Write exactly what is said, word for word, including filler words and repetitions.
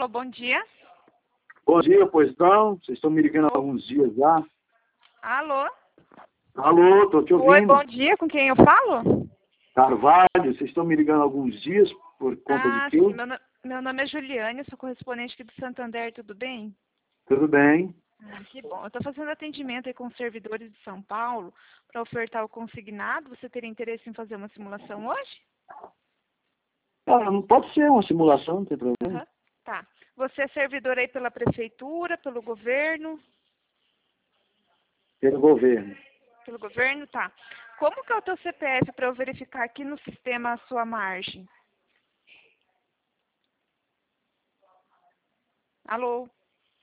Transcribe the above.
Alô, bom dia. Bom dia, pois não? Vocês estão me ligando há alguns dias já. Alô? Alô, tô te ouvindo. Oi, bom dia, com quem eu falo? Carvalho, vocês estão me ligando há alguns dias por conta Ah, de quê? sim, meu, no- meu nome é Juliane, sou correspondente aqui do Santander, tudo bem? Tudo bem. Ah, que bom. Eu estou fazendo atendimento aí com os servidores de São Paulo para ofertar o consignado. Você teria interesse em fazer uma simulação hoje? Ah, não pode ser uma simulação, não tem problema. Aham. Tá. Você é servidor aí pela prefeitura, pelo governo? Pelo governo. Pelo governo, tá. Como que é o teu C P F para eu verificar aqui no sistema a sua margem? Alô?